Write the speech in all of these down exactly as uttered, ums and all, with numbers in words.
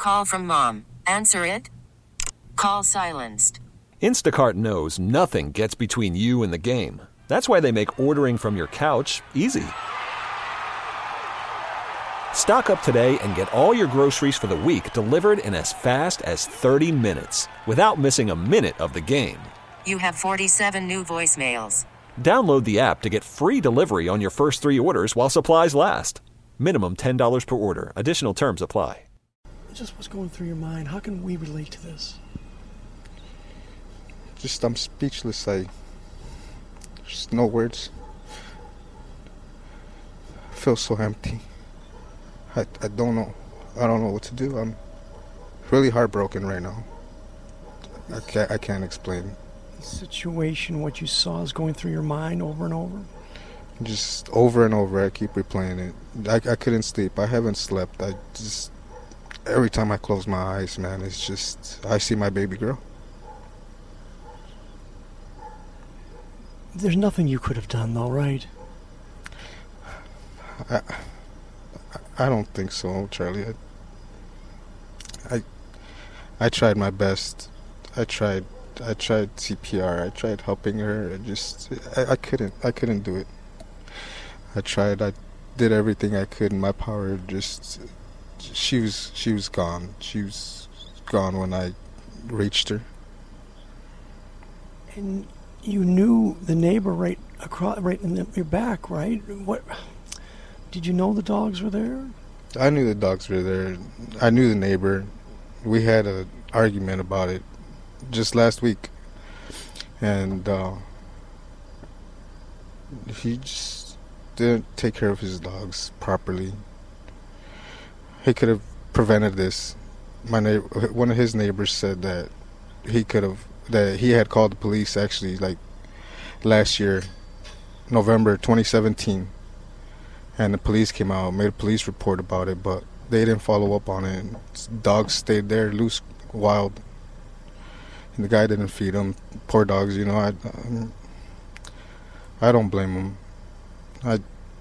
call from mom. Answer it. Call silenced. Instacart knows nothing gets between you and the game. That's why they make ordering from your couch easy. Stock up today and get all your groceries for the week delivered in as fast as thirty minutes without missing a minute of the game. You have forty-seven new voicemails. Download the app to get free delivery on your first three orders while supplies last. Minimum ten dollars per order. Additional terms apply. Just what's going through your mind? How can we relate to this? Just, I'm speechless. I, just no words. I feel so empty. I, I don't know. I don't know what to do. I'm really heartbroken right now. I can't, I can't explain. The situation, what you saw is going through your mind over and over? Just over and over, I keep replaying it. I, I couldn't sleep. I haven't slept. I just, every time I close my eyes, man, it's just, I see my baby girl. There's nothing you could have done, though, right? I, I don't think so, Charlie. I, I, I tried my best. I tried, I tried C P R. I tried helping her. I just, I, I couldn't, I couldn't do it. I tried. I did everything I could in my power. Just, she was, she was gone. She was gone when I reached her. And you knew the neighbor right across, right in the, your back, right? What? Did you know the dogs were there? I knew the dogs were there. I knew the neighbor. We had an argument about it just last week, and uh, he just didn't take care of his dogs properly. He could have prevented this. My neighbor, one of his neighbors said that he could have. That he had called the police actually like last year, November twenty seventeen, and the police came out, made a police report about it, but they didn't follow up on it. Dogs stayed there loose, wild, and the guy didn't feed them. Poor dogs, you know. I, I don't blame them. I,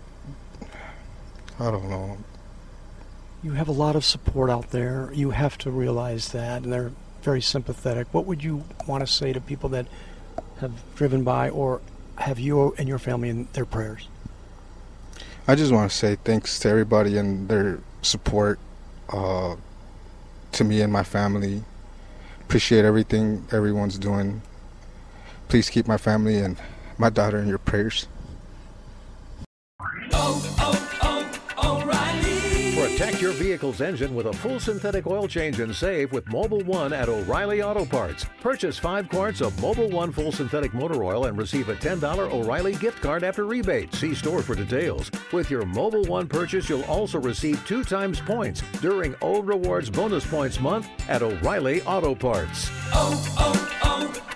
I don't know. You have a lot of support out there. You have to realize that, and they're very sympathetic. What would you want to say to people that have driven by or have you and your family in their prayers? I just want to say thanks to everybody and their support uh, to me and my family. Appreciate everything everyone's doing. Please keep my family and my daughter in your prayers. Oh, oh, oh, O'Reilly. Protect your vehicle's engine with a full synthetic oil change and save with Mobil one at O'Reilly Auto Parts. Purchase five quarts of Mobil one full synthetic motor oil and receive a ten dollars O'Reilly gift card after rebate. See store for details. With your Mobil one purchase, you'll also receive two times points during O Rewards Bonus Points Month at O'Reilly Auto Parts. Oh, oh,